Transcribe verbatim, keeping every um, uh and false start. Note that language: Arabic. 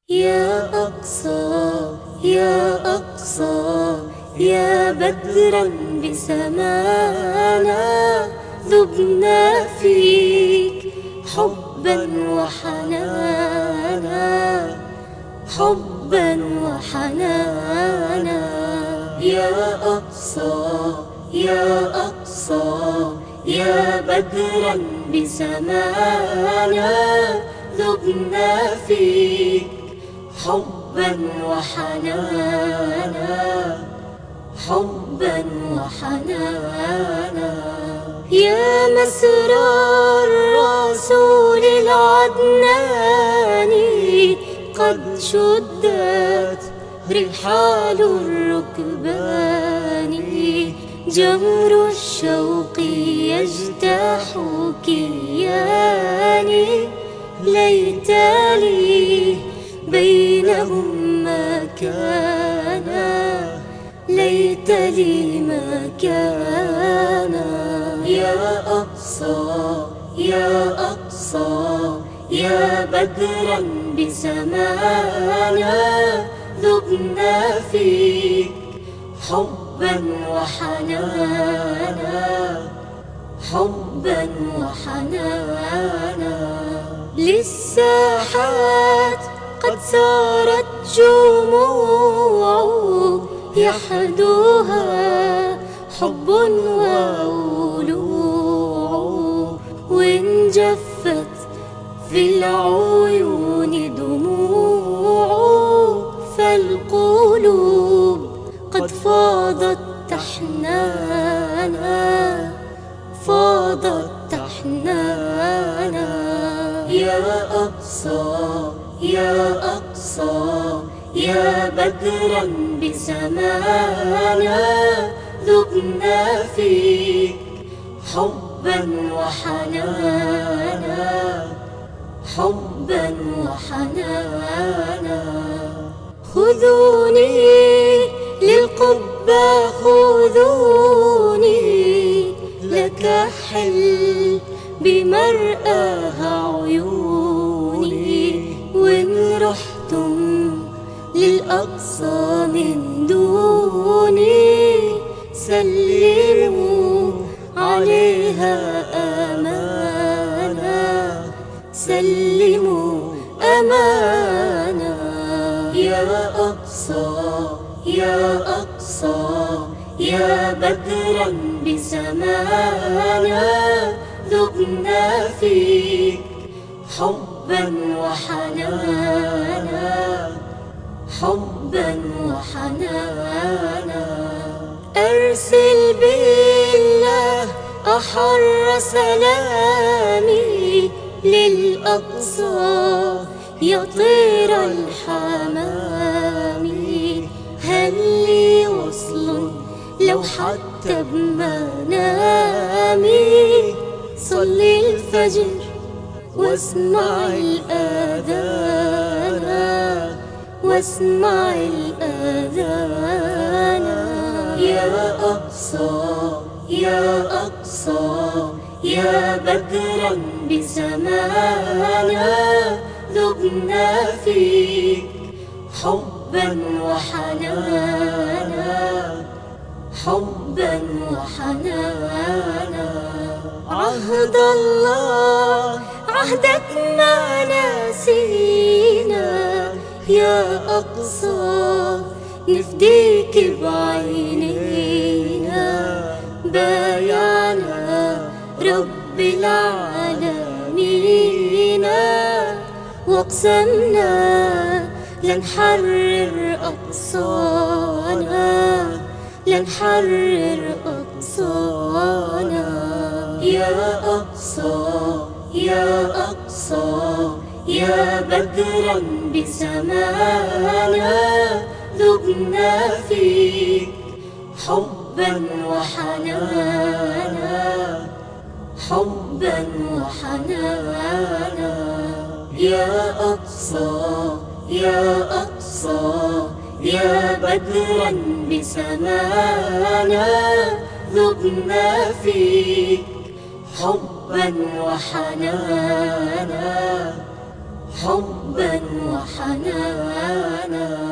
يا أقصى يا أقصى يا بدرا بسمانا ذبنا فيك حبا وحنانا حبا وحنانا يا أقصى يا أقصى يا بدرا بسمانا ذبنا فيك حبا وحنانا حبا وحنانا يا مسرى الرسول العدناني قد شدت رحال الركبان جمر الشوق يجتاح كياني ليت لي بينهم مكانا ليت لي مكانا يا أقصى يا أقصى يا بدرا بسمانا ذبنا فيك حبا وحنانا حبا وحنانا للساحات قد سارت جموع يحدوها حب وولوع وإن جفت في العيون دموع فالقلوب قد فاضت تحنانا فاضت تحنانا يا أقصى يا أقصى يا بدرا بسمانا ذبنا فيك حبا وحنانا حبا وحنانا خذوني للقبة خذوني لك حل بمرآها عيوني وإن رحتم للأقصى من دوني سلموا عليها أمانا سلموا أمانا يا أقصى يا أقصى يا بدرا بسمانا ذبنا فيك حبا وحنانا حبا وحنانا أرسل بالله أحر سلامي للأقصى يطير الحمام هل لي وصل لو حتى بمنامي صلي الفجر واسمع الآذان واسمع الآذان يا أقصى يا أقصى يا بدرا بسمانا ذبنا فيك حبا وحنانا حبا وحنانا عهد الله عهدك ما ناسينا يا أقصى نفديك بعينينا بايعنا رب العالمين واقسمنا لنحرر أقصانا لنحرر أقصانا يا أقصى يا أقصى يا بدرا بسمانا ذبنا فيك حبا وحنانا حبا وحنانا يا أقصى يا أقصى يا بدرا بسمانا ذبنا فيك حبا وحنانا حبا وحنانا وحنانا.